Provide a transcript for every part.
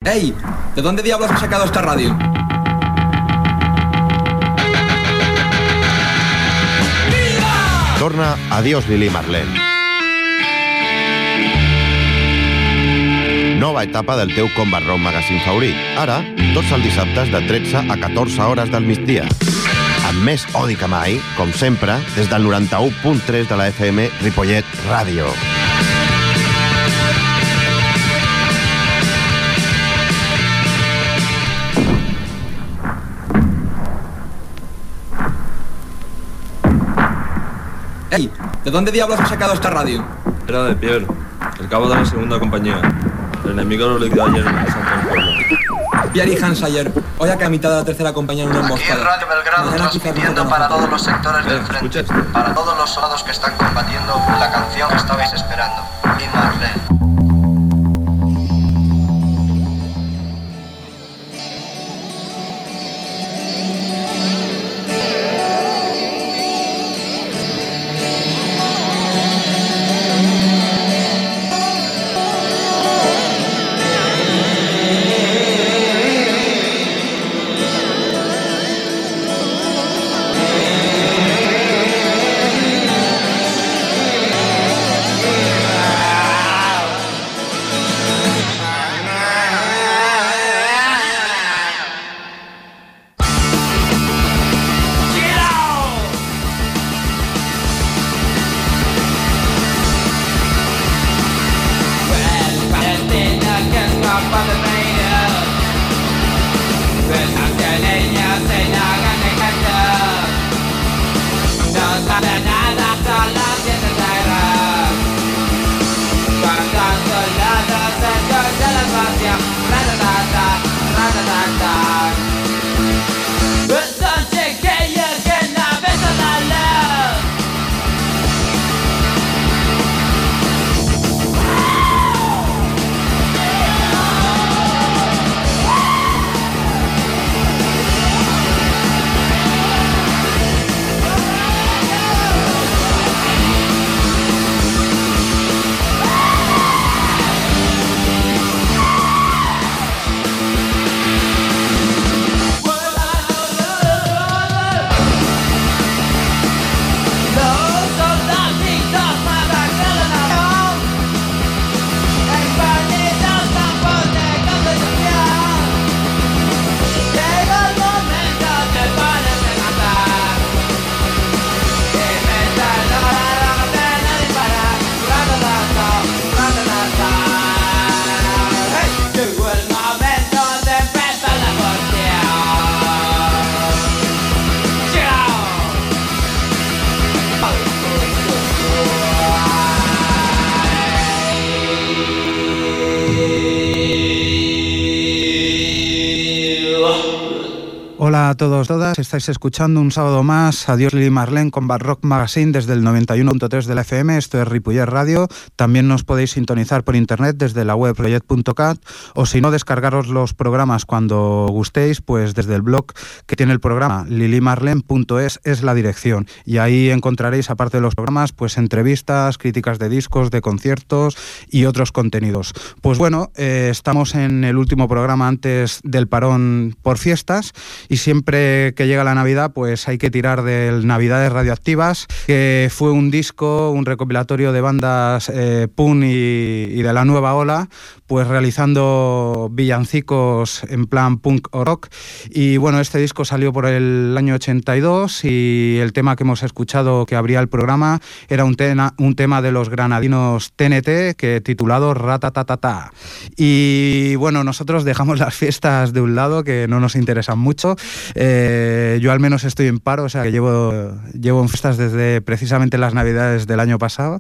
¡Ey! ¿De dónde diablos has sacado esta radio? Torna Adiós Lili Marlene. Nova etapa del teu Combat Rock Magazine favorit. Ara, tots els dissabtes de 13 a 14 hores del migdia. Amb més odi que mai, com sempre, des del 91.3 de la FM Ripollet Ràdio. ¡Ey! ¿De dónde diablos has sacado esta radio? Era de Pierre, el cabo de la segunda compañía. El enemigo lo liquidó ayer en el Santo del Pueblo. Pierre y Hans ayer. Hoy acá a mitad de la tercera compañía en una emboscada. Aquí Radio Belgrado transmitiendo para todos los sectores del frente. Para todos los soldados que están combatiendo la canción que estabais esperando. Lili Marlene. Hola a todos, todas, estáis escuchando un sábado más Adiós Lili Marlene con Combat Rock Magazine desde el 91.3 de la FM, esto es Ripollet Radio. También nos podéis sintonizar por internet desde la web ripollet.cat o si no, descargaros los programas cuando gustéis, pues desde el blog que tiene el programa, lilimarlen.es es la dirección, y ahí encontraréis, aparte de los programas, pues entrevistas, críticas de discos, de conciertos y otros contenidos. Pues bueno, estamos en el último programa antes del parón por fiestas, y siempre que llega la Navidad pues hay que tirar del Navidades Radioactivas, que fue un disco, un recopilatorio de bandas punk y de la nueva ola, pues realizando villancicos en plan punk o rock. Y bueno, este disco salió por el año 82 y el tema que hemos escuchado que abría el programa era un tema de los granadinos TNT que titulado Ratatatata. Y bueno, nosotros dejamos las fiestas de un lado, que no nos interesan mucho. Yo al menos estoy en paro, o sea que llevo en fiestas desde precisamente las Navidades del año pasado.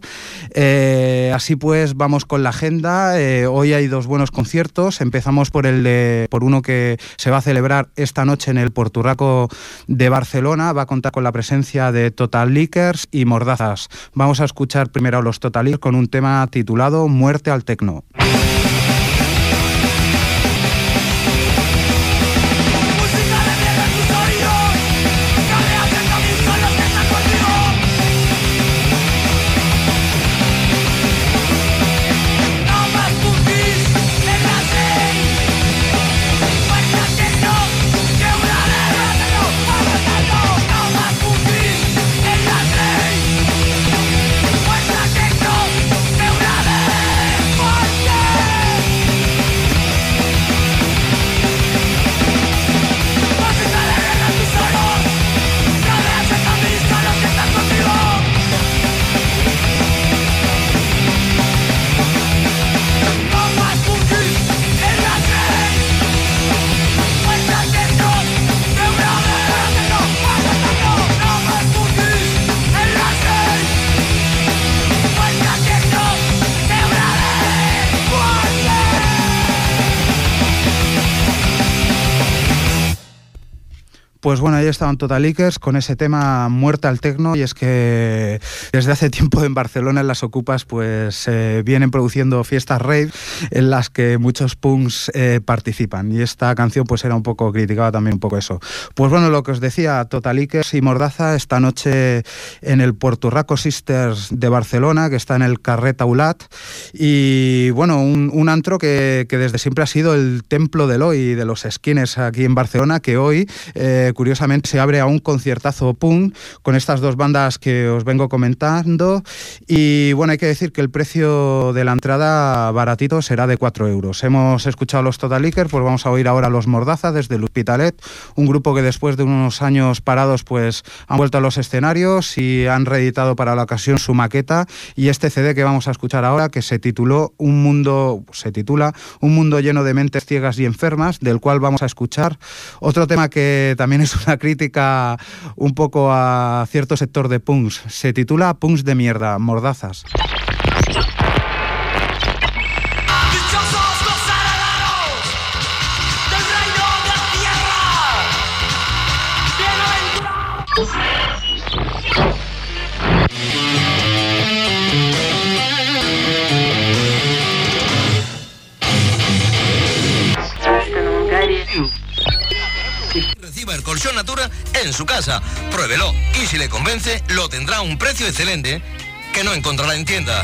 Así pues, vamos con la agenda. Hoy hay dos buenos conciertos. Empezamos por uno que se va a celebrar esta noche en el Porturraco de Barcelona. Va a contar con la presencia de Total Lickers y Mordazas. Vamos a escuchar primero a los Total Lickers con un tema titulado Muerte al Tecno. Pues bueno, ahí estaban Totaliquers con ese tema Muerte al Tecno, y es que desde hace tiempo en Barcelona, en las Ocupas, pues vienen produciendo fiestas rave en las que muchos punks participan, y esta canción pues era un poco, criticaba también un poco eso. Pues bueno, lo que os decía, Totaliquers y Mordaza esta noche en el Porturraco Sisters de Barcelona, que está en el Carrer Taulat, y bueno, un antro que desde siempre ha sido el templo del hoy, de los esquines aquí en Barcelona, que hoy curiosamente se abre a un conciertazo punk con estas dos bandas que os vengo comentando. Y bueno, hay que decir que el precio de la entrada baratito será de 4 euros. Hemos escuchado los Totaliquers, pues vamos a oír ahora los Mordaza desde el Hospitalet, un grupo que después de unos años parados pues han vuelto a los escenarios y han reeditado para la ocasión su maqueta y este CD que vamos a escuchar ahora, que se titula Un mundo lleno de mentes ciegas y enfermas, del cual vamos a escuchar otro tema que también es una crítica un poco a cierto sector de punks. Se titula Punks de mierda, Mordazas. Reciba el colchón Natura en su casa. Pruébelo y si le convence, lo tendrá a un precio excelente que no encontrará en tienda.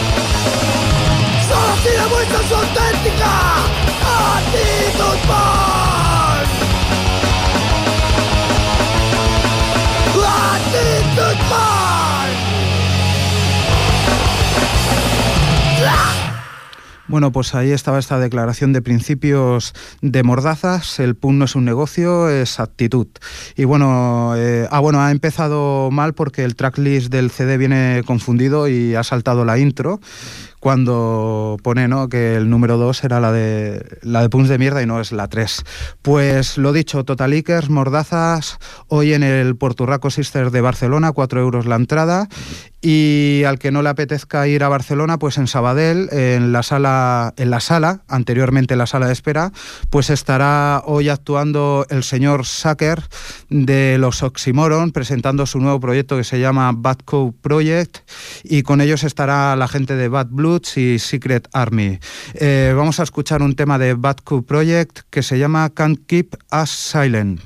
Solo si demuestra su auténtica actitud. Bueno, pues ahí estaba esta declaración de principios de Mordazas. El punk no es un negocio, es actitud. Y bueno, ha empezado mal porque el tracklist del CD viene confundido y ha saltado la intro cuando pone, ¿no?, que el número 2 era la de punks de mierda y no es la 3. Pues lo dicho, Totalikers, Mordazas, hoy en el Porturraco Sisters de Barcelona, 4 euros la entrada. Y al que no le apetezca ir a Barcelona, pues en Sabadell, en la sala, anteriormente la sala de espera, pues estará hoy actuando el señor Sacker de los Oxymoron, presentando su nuevo proyecto que se llama Bad Cow Project, y con ellos estará la gente de Bad Bloods y Secret Army. Vamos a escuchar un tema de Bad Cow Project que se llama Can't Keep Us Silent.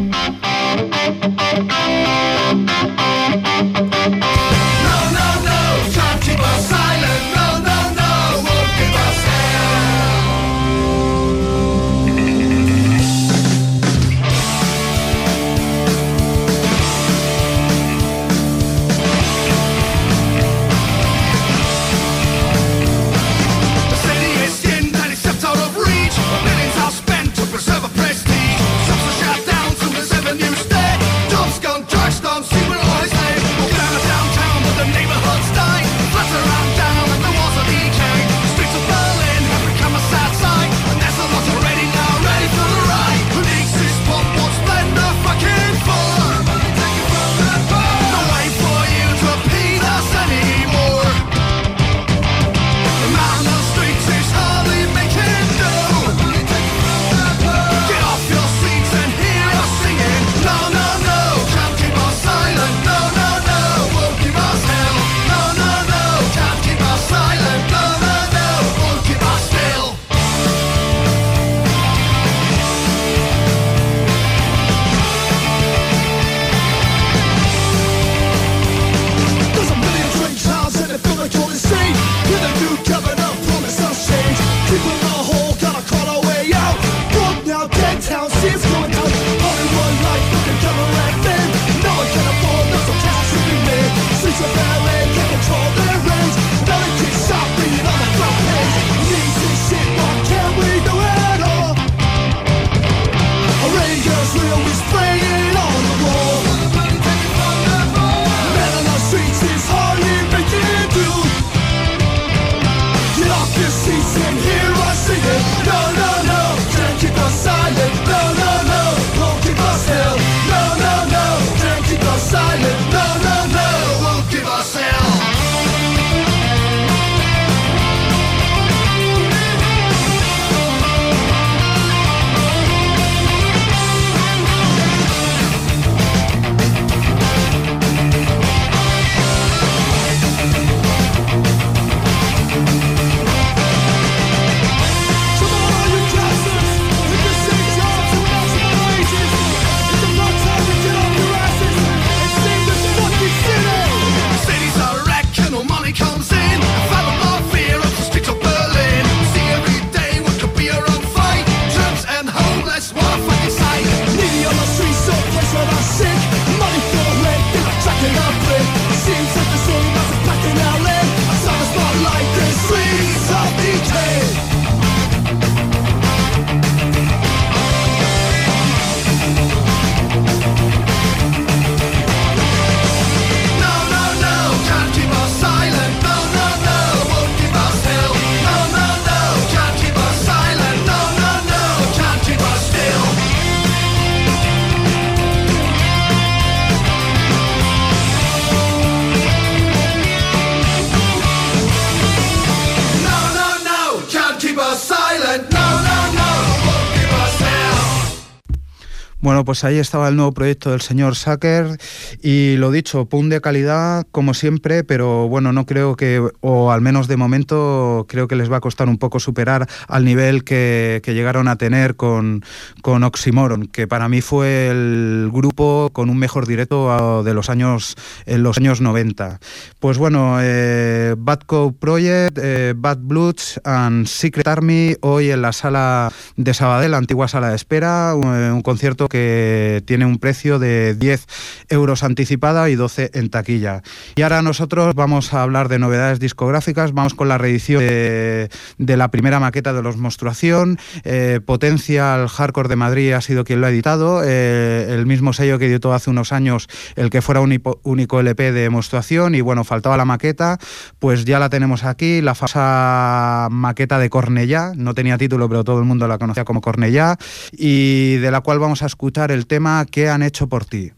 Bueno, pues ahí estaba el nuevo proyecto del señor Sacker y lo dicho, punk de calidad como siempre, pero bueno, no creo que, o al menos de momento, creo que les va a costar un poco superar al nivel que llegaron a tener con Oxymoron, que para mí fue el grupo con un mejor directo de los años 90. Pues bueno, Bad Cow Project, Bad Bloods and Secret Army, hoy en la sala de Sabadell, la antigua sala de espera, un concierto que que tiene un precio de 10 euros anticipada y 12 en taquilla. Y ahora nosotros vamos a hablar de novedades discográficas. Vamos con la reedición de la primera maqueta de Los Monstruación. Potential Hardcore de Madrid ha sido quien lo ha editado, el mismo sello que editó hace unos años el que fuera único LP de Monstruación, y bueno, faltaba la maqueta, pues ya la tenemos aquí, la famosa maqueta de Cornellá, no tenía título pero todo el mundo la conocía como Cornellá, y de la cual vamos a escuchar el tema ¿Qué han hecho por ti?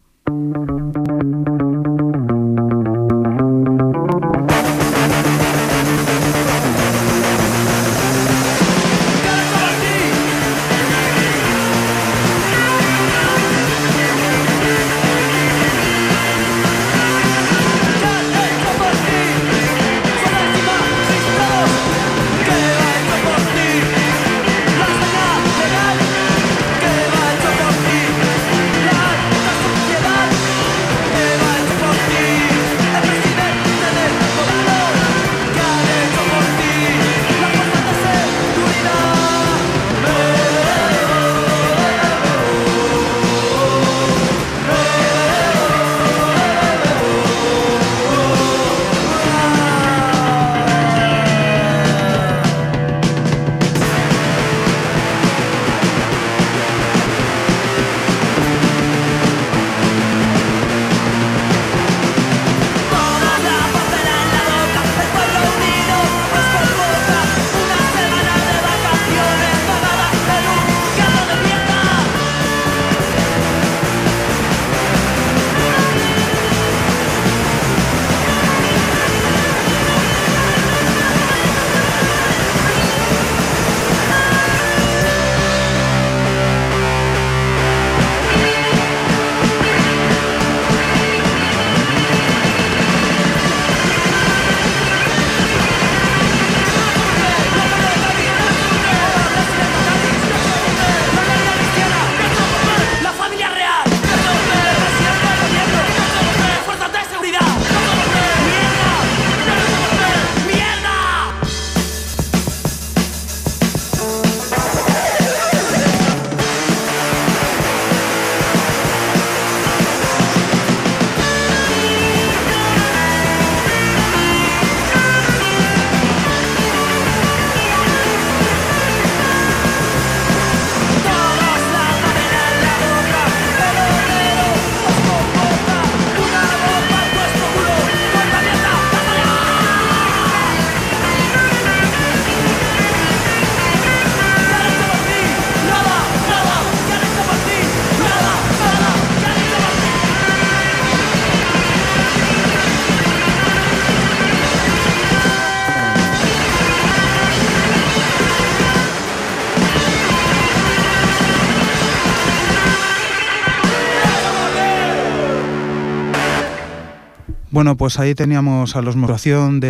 Bueno, pues ahí teníamos a Los Monstruación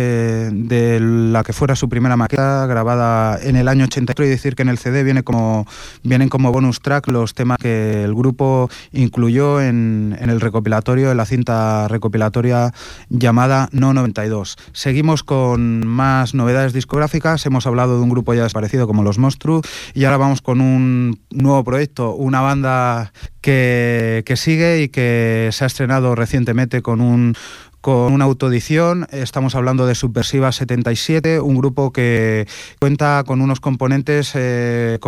de la que fuera su primera maqueta, grabada en el año 83, y decir que en el CD vienen como bonus track los temas que el grupo incluyó en el recopilatorio, en la cinta recopilatoria llamada No 92. Seguimos con más novedades discográficas. Hemos hablado de un grupo ya desaparecido como Los Monstru, y ahora vamos con un nuevo proyecto, una banda que sigue y que se ha estrenado recientemente con una autoedición. Estamos hablando de Subversiva 77, un grupo que cuenta con unos componentes, que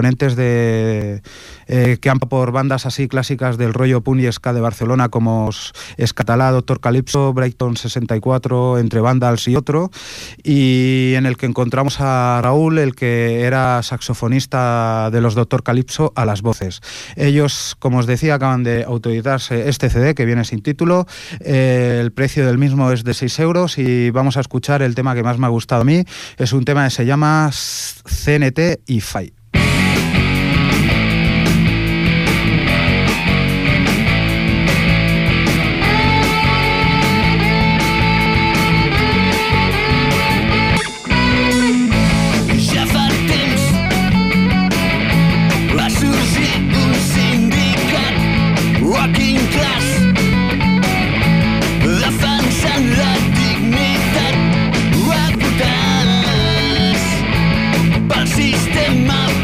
han por bandas así clásicas del rollo punk y ska de Barcelona, como Escatalá, Doctor Calypso, Brighton 64, Entre Vandals y otro, y en el que encontramos a Raúl, el que era saxofonista de los Doctor Calypso, a las voces. Ellos, como os decía, acaban de autoeditarse este CD que viene sin título. El precio del mismo es de 6 euros y vamos a escuchar el tema que más me ha gustado a mí. Es un tema que se llama CNT y FAI. Sistema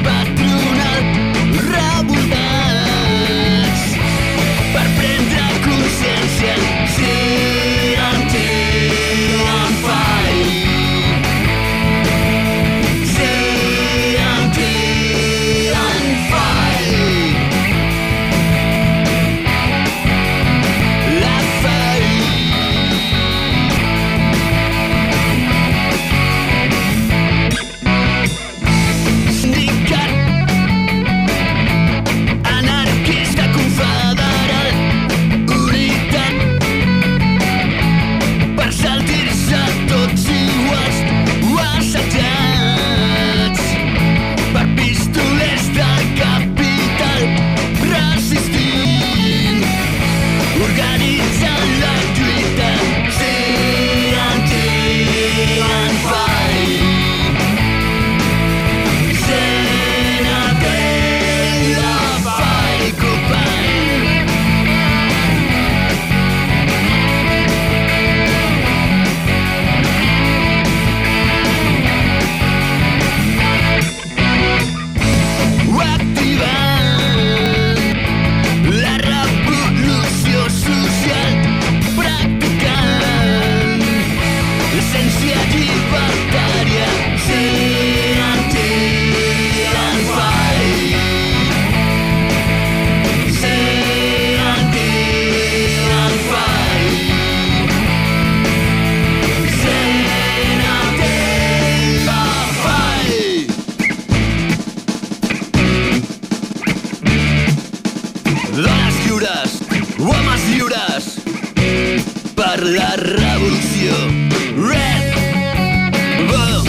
per la revolució. Red Bull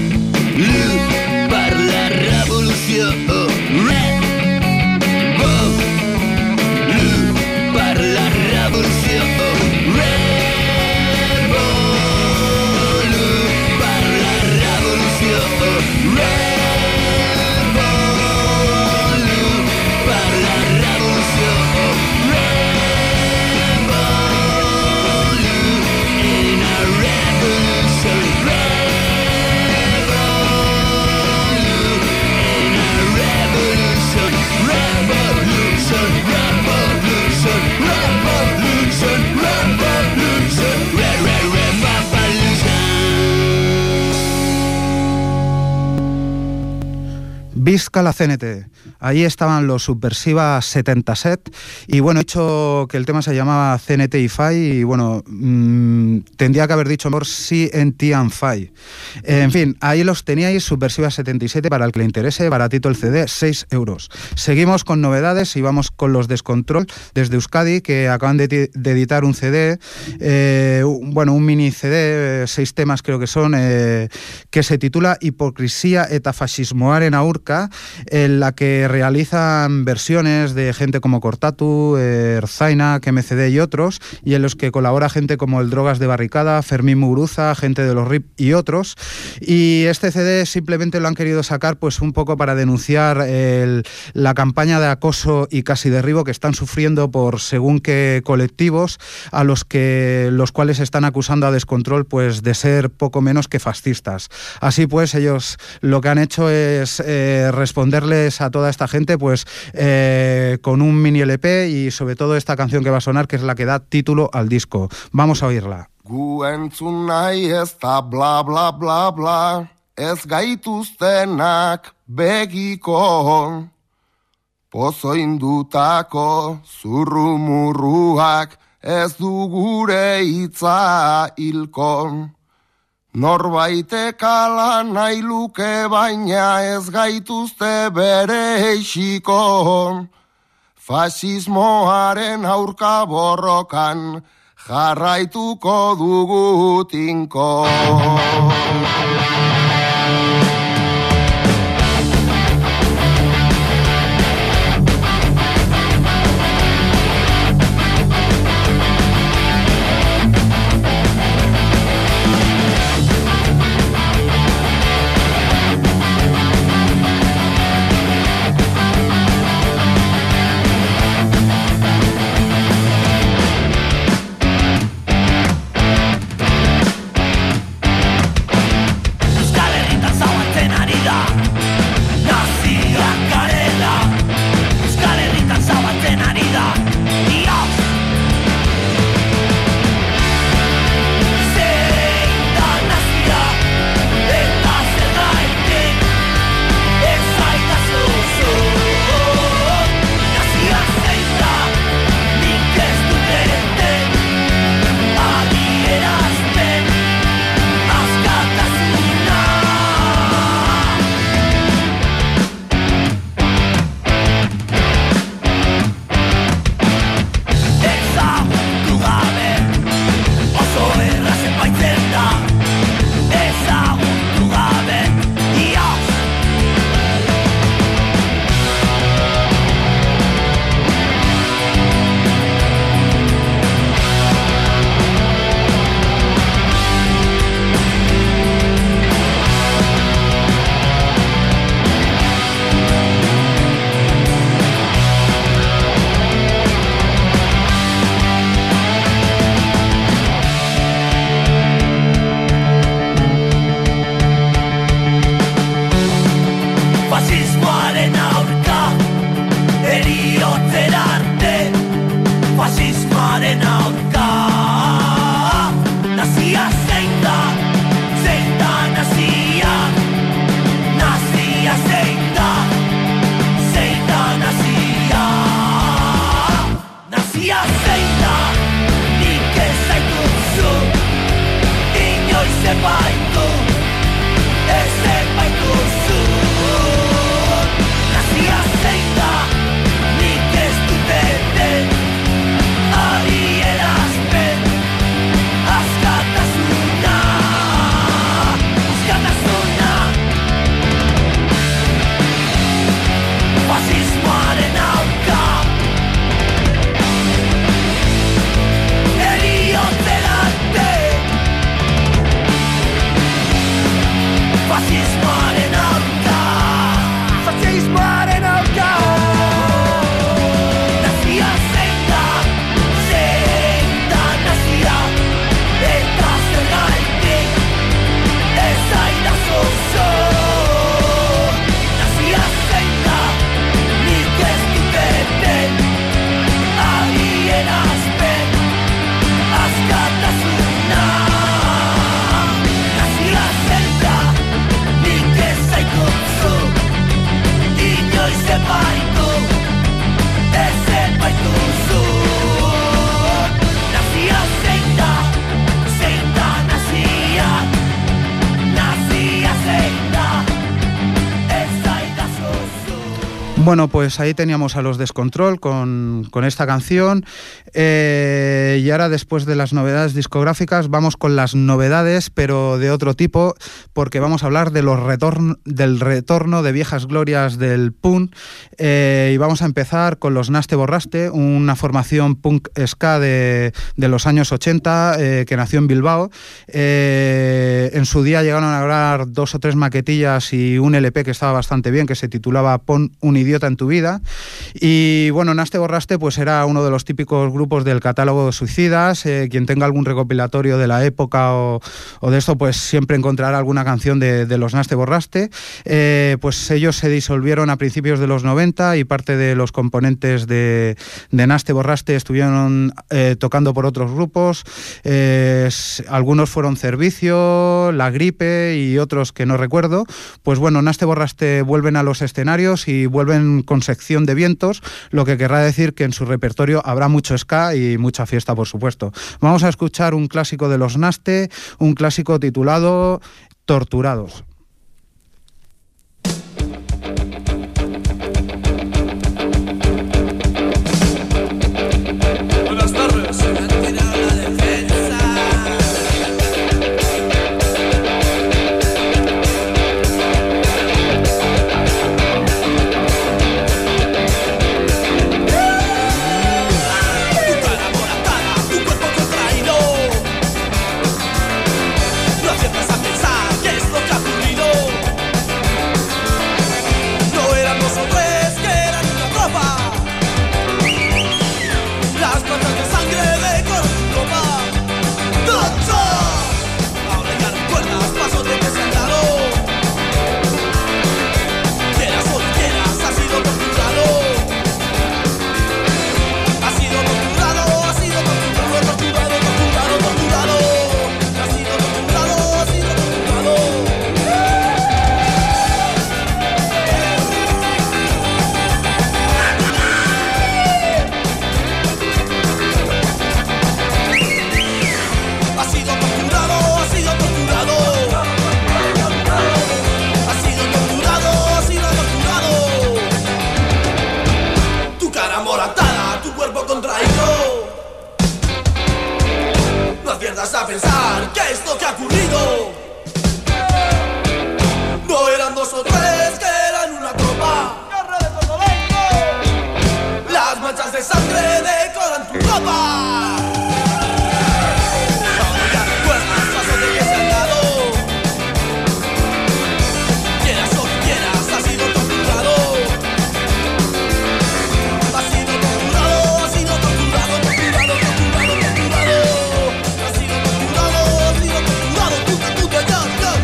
per la revolució. Red Bull per la revolució. Red Bull per la revolució. Red Bull per la revolució. Red Bull in a revolution. Red Bull in a revolution. Revolution, revolution, revolution, revolution, revolution. Visca la CNT. Ahí estaban los Subversiva 77 y bueno, he dicho que el tema se llamaba CNT y FAI y bueno, tendría que haber dicho mejor CNT and FAI. En fin, ahí los teníais, Subversiva 77, para el que le interese, baratito el CD, 6 euros. Seguimos con novedades y vamos con los Descontrol desde Euskadi, que acaban de editar un CD, bueno, un mini CD, 6 temas creo que son, que se titula Hipocresía eta fascismoaren aurka, en la que realizan versiones de gente como Cortatu, Ertzainak, MCD y otros, y en los que colabora gente como el Drogas de Barricada, Fermín Muguruza, gente de los RIP y otros. Y este CD simplemente lo han querido sacar pues un poco para denunciar la campaña de acoso y casi derribo que están sufriendo por según qué colectivos, a los cuales están acusando a Descontrol pues de ser poco menos que fascistas. Así pues, ellos lo que han hecho es responderles a toda esta gente pues con un mini LP y sobre todo esta canción que va a sonar, que es la que da título al disco. Vamos a oírla. Gu entzun nahi ez da bla bla bla bla, ez gaituztenak begiko, pozo indutako zurrumurruak ez du gure hitza hilko. Norbaitek ala nahi luke baina ez gaituzte bereixiko, fasismoaren aurka borrokan jarraituko dugu tinko. Bueno, pues ahí teníamos a los Descontrol con esta canción y ahora, después de las novedades discográficas, vamos con las novedades, pero de otro tipo, porque vamos a hablar de del retorno de viejas glorias del punk y vamos a empezar con los Naste Borraste, una formación punk ska de los años 80 que nació en Bilbao. En su día llegaron a grabar 2 o 3 maquetillas y un LP que estaba bastante bien, que se titulaba Pon un idiota en tu vida. Y bueno, Naste Borraste pues era uno de los típicos grupos del catálogo de Suicidas. Quien tenga algún recopilatorio de la época o de esto, pues siempre encontrará alguna canción de los Naste Borraste. Pues ellos se disolvieron a principios de los 90 y parte de los componentes de Naste Borraste estuvieron tocando por otros grupos. Algunos fueron Servicio, La Gripe y otros que no recuerdo. Pues bueno, Naste Borraste vuelven a los escenarios y vuelven con sección de vientos, lo que querrá decir que en su repertorio habrá mucho ska y mucha fiesta, por supuesto. Vamos a escuchar un clásico de los Naste, un clásico titulado Torturados. Buenas tardes. Se me ha tirado la defensa. Tu cara moratada, tu cuerpo contraído. No aciertas a pensar qué es lo que ha ocurrido. No eran 2 o 3, que eran una tropa. Las manchas de sangre decoran tu ropa. ¡Tonto! Ahora ya recuerdas pasos de que se han dado. Quieras o no quieras, has sido torturado. Has sido torturado, has sido torturado, torturado, torturado, torturado. Has sido torturado, has sido torturado. Has sido torturado, has sido torturado. Has sido torturado, has sido torturado. Tu cara moratada, tu cuerpo contraído. No aciertas a pensar qué es lo que ha ocurrido. No eran 2 o 3, que eran una tropa. Las manchas de sangre decoran tu ropa. Ahora ya recuerdas pasos de que se han dado. Quieras o no quieras, has sido torturado. Has sido torturado, has sido torturado, torturado, torturado, torturado. Has sido torturado, has sido torturado. Puta, ya,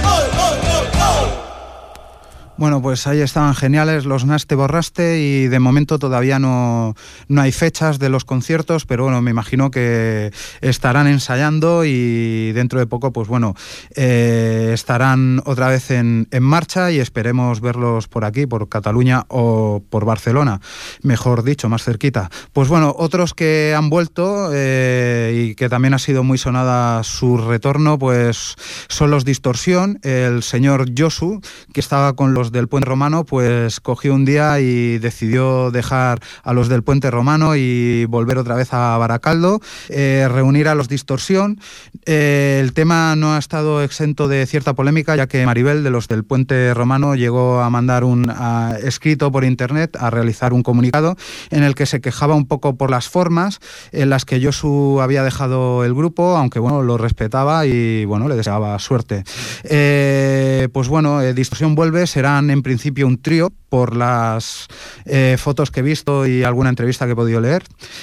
Bueno, pues ahí estaban geniales los Naste Borraste y de momento todavía no hay fechas de los conciertos, pero bueno, me imagino que estarán ensayando y dentro de poco, pues bueno, estarán otra vez en marcha y esperemos verlos por aquí, por Cataluña o por Barcelona, mejor dicho, más cerquita. Pues bueno, otros que han vuelto y que también ha sido muy sonada su retorno, pues son los Distorsión. El señor Josu, que estaba con los del Puente Romano, pues cogió un día y decidió dejar a los del Puente Romano y volver otra vez a Baracaldo, reunir a los Distorsión. El tema no ha estado exento de cierta polémica, ya que Maribel, de los del Puente Romano, llegó a mandar un escrito por internet, a realizar un comunicado en el que se quejaba un poco por las formas en las que Josu había dejado el grupo, aunque bueno, lo respetaba y bueno, le deseaba suerte. Pues bueno, Distorsión vuelve, serán en principio un trío, por las fotos que he visto y alguna entrevista que he podido leer,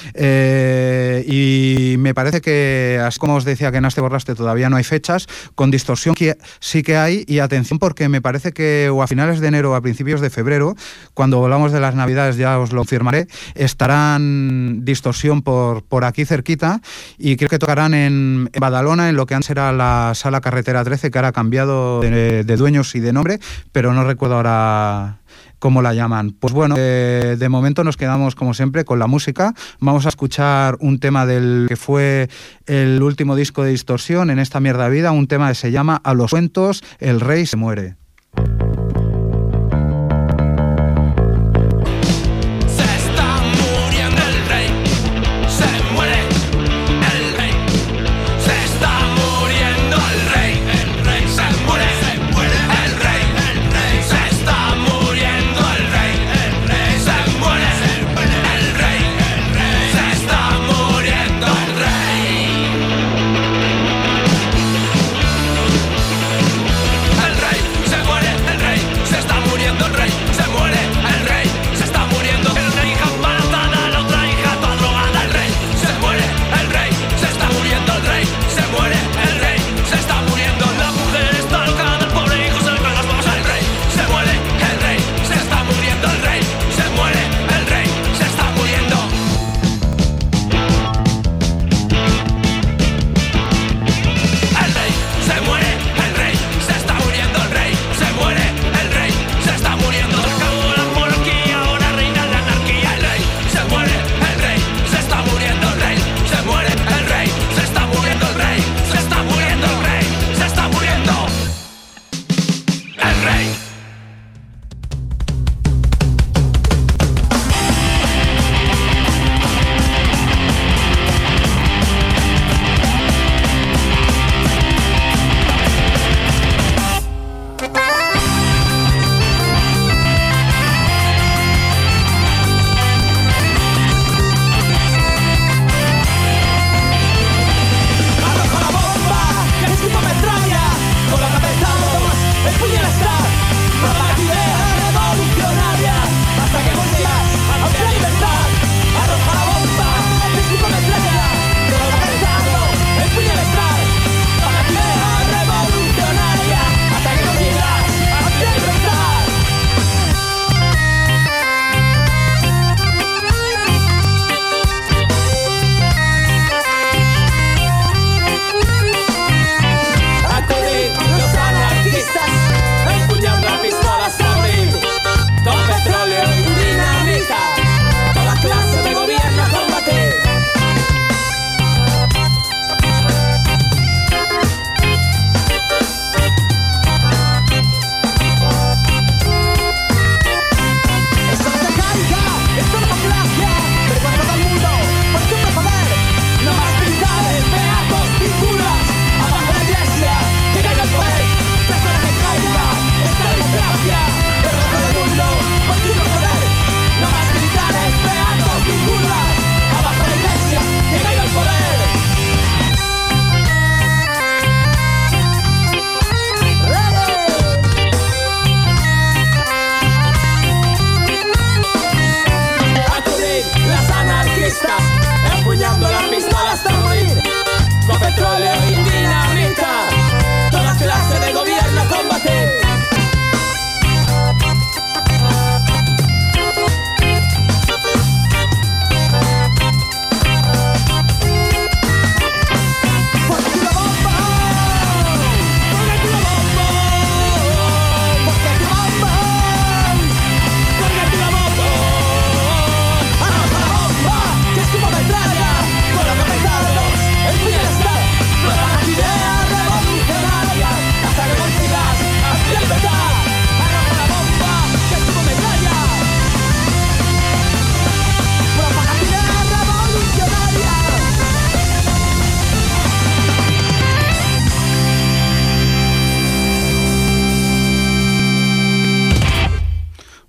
y me parece que, así como os decía que en Naste Borraste todavía no hay fechas, con Distorsión sí que hay, y atención, porque me parece que o a finales de enero o a principios de febrero, cuando volvamos de las Navidades, ya os lo confirmaré, estarán Distorsión por aquí cerquita, y creo que tocarán en Badalona, en lo que antes era la Sala Carretera 13, que ahora ha cambiado de dueños y de nombre, pero no recuerdo ahora cómo la llaman. Pues bueno, de momento nos quedamos como siempre con la música. Vamos a escuchar un tema del que fue el último disco de Distorsión, En esta mierda vida, un tema que se llama A los cuentos, el rey se muere.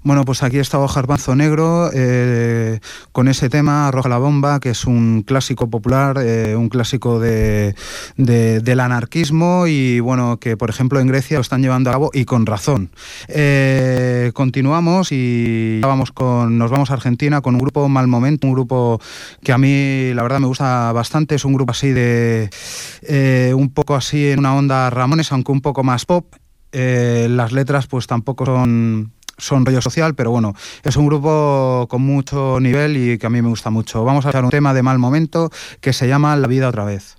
Bueno, pues aquí está Garbanzo Negro con ese tema, Arroja la bomba, que es un clásico popular, un clásico del anarquismo y, bueno, que por ejemplo en Grecia lo están llevando a cabo y con razón. Continuamos y nos vamos a Argentina con un grupo Mal Momento, un grupo que a mí la verdad me gusta bastante, es un grupo así de un poco así en una onda Ramones, aunque un poco más pop. Las letras pues tampoco son rollo social, pero bueno, es un grupo con mucho nivel y que a mí me gusta mucho. Vamos a hacer un tema de Mal Momento que se llama La vida otra vez.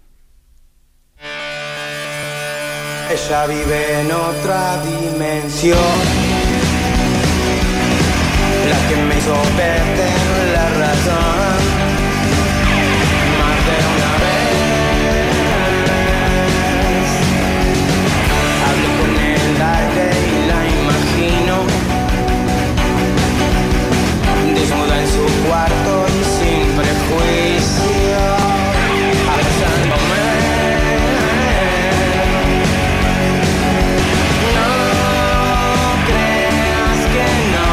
Ella vive en otra dimensión, la que me hizo perder la razón más de una vez. Hablo con el aire y la imagino desnuda en su cuarto y sin prejuicio, abrazándome. No creas que no,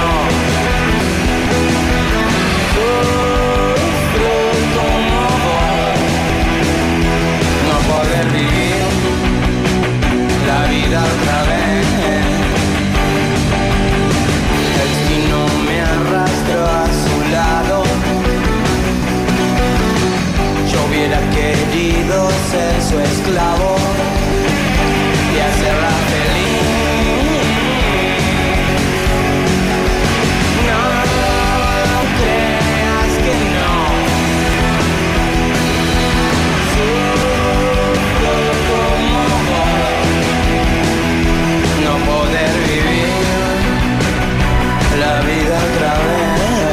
sufro como vos, no poder vivir la vida otra vez. El destino me arrastró a su lado. Yo hubiera querido ser su esclavo y hacerla feliz. No creas que no, sufro como vos, no poder vivir la vida otra vez.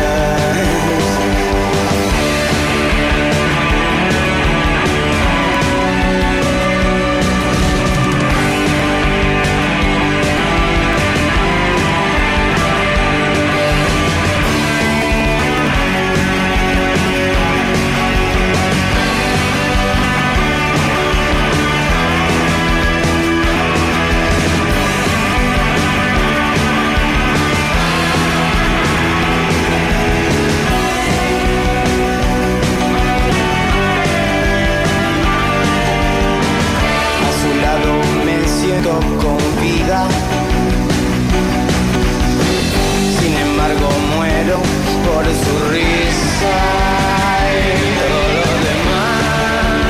Con vida, sin embargo muero por su risa y todo lo demás.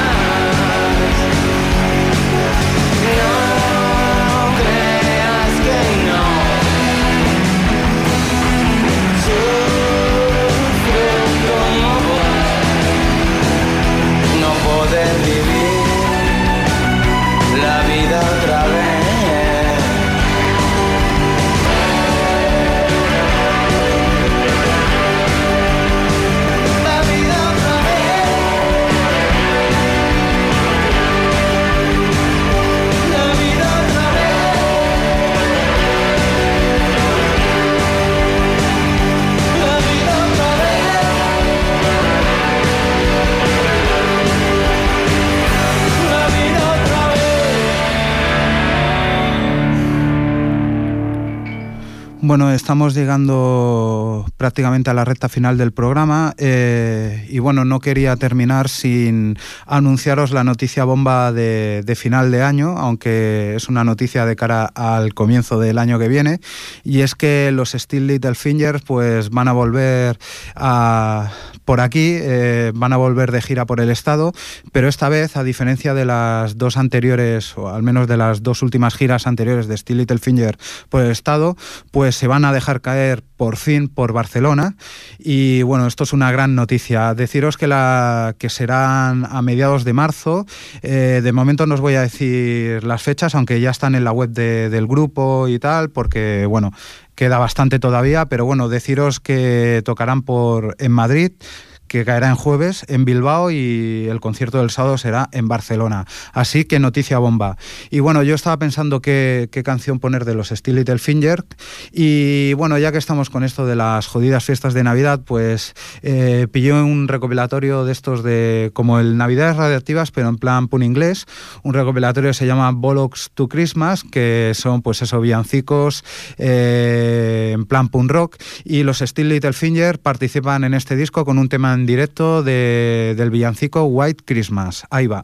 No creas que no, sufro como vos, no poder vivir la vida otra vez. La vida otra vez. La vida otra vez. La vida otra vez. La vida otra vez. Bueno, estamos llegando prácticamente a la recta final del programa y bueno, no quería terminar sin anunciaros la noticia bomba de final de año, aunque es una noticia de cara al comienzo del año que viene, y es que los Steel Little Fingers pues van a volver por aquí, van a volver de gira por el estado, pero esta vez, a diferencia de las dos anteriores, o al menos de las dos últimas giras anteriores de Steel Little Finger por el estado, pues se van a dejar caer por fin por Barcelona y bueno, esto es una gran noticia. Deciros que serán a mediados de marzo, de momento no os voy a decir las fechas, aunque ya están en la web del grupo y tal, porque bueno, queda bastante todavía, pero bueno, deciros que tocarán en Madrid, que caerá en jueves en Bilbao y el concierto del sábado será en Barcelona. Así que noticia bomba. Y bueno, yo estaba pensando qué canción poner de los Still Little Finger y bueno, ya que estamos con esto de las jodidas fiestas de Navidad, pues pillé un recopilatorio de estos de como el Navidades Radiactivas, pero en plan pun inglés, un recopilatorio que se llama Bollocks to Christmas, que son pues esos villancicos en plan punk rock, y los Still Little Finger participan en este disco con un tema en directo del villancico White Christmas. Ahí va.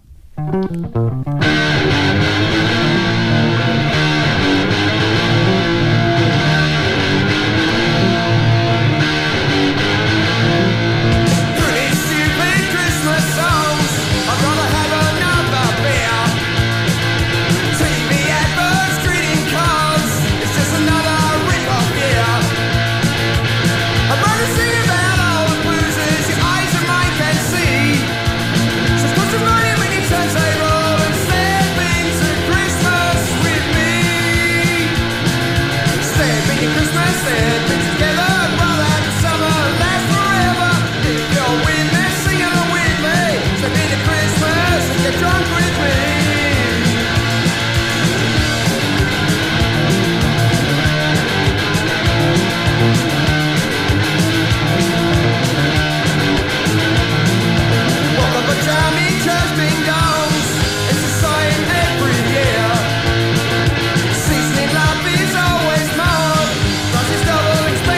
Seasoning life is always more. Prices double, expenses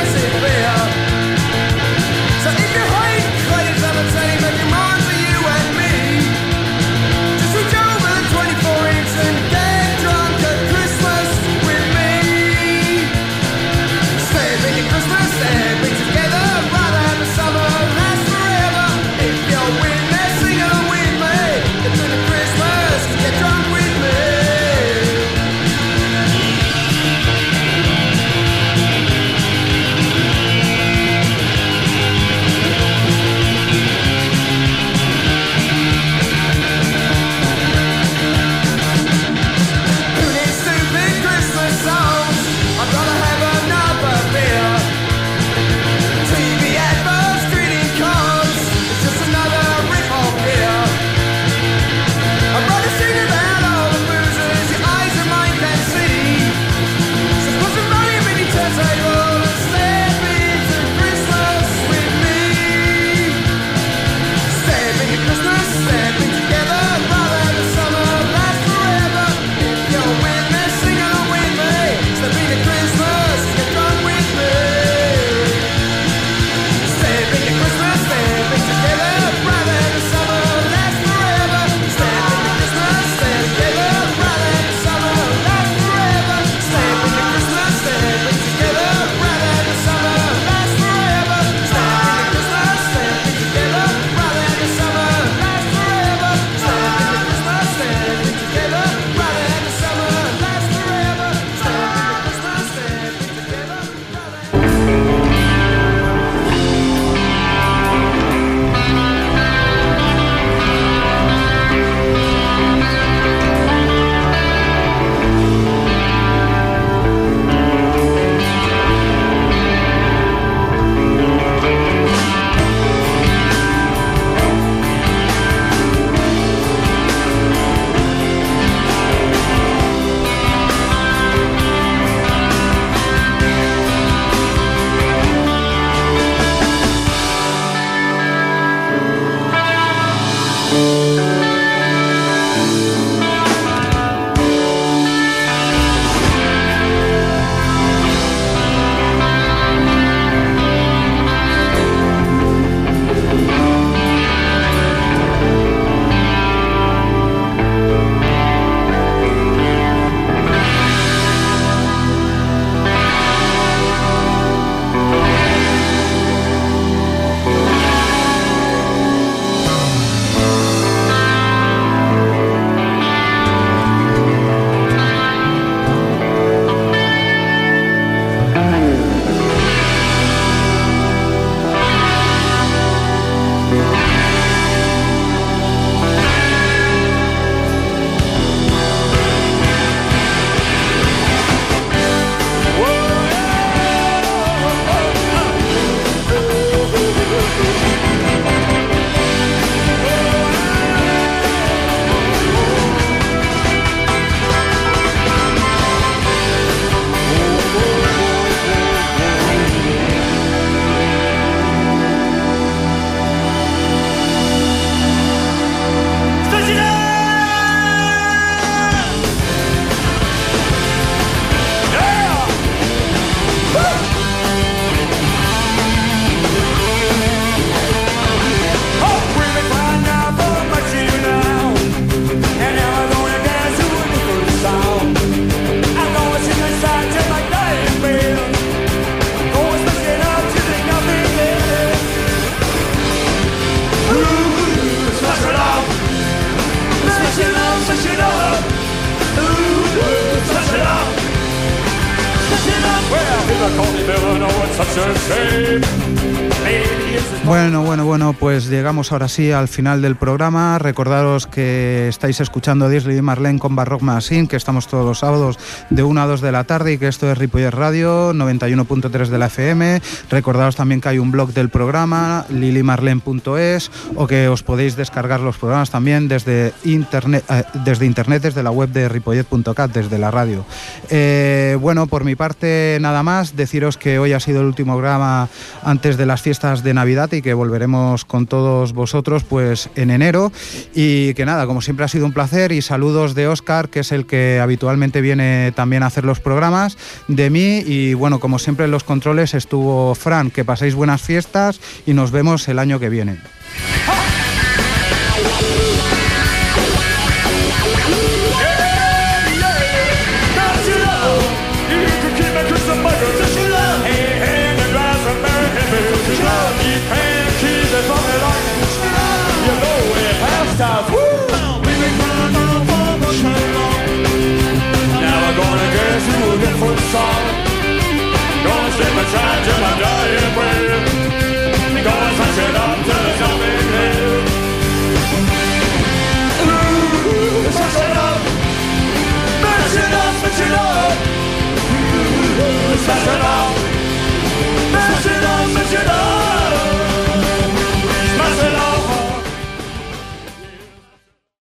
Bueno, pues llegamos ahora sí al final del programa. Recordaros que estáis escuchando a Disley y Marlene con Rock Magazine, que estamos todos los sábados de 1 a 2 de la tarde y que esto es Ripollet Radio, 91.3 de la FM. Recordaros también que hay un blog del programa, lilimarlen.es, o que os podéis descargar los programas también desde internet, desde la web de ripollet.cat, desde la radio. Bueno, por mi parte nada más, deciros que hoy ha sido el último programa antes de las fiestas de Navidad y que volveremos con todos vosotros pues en enero, y que nada, como siempre ha sido un placer, y saludos de Óscar, que es el que habitualmente viene también a hacer los programas, de mí, y bueno, como siempre en los controles estuvo Fran. Que paséis buenas fiestas y nos vemos el año que viene.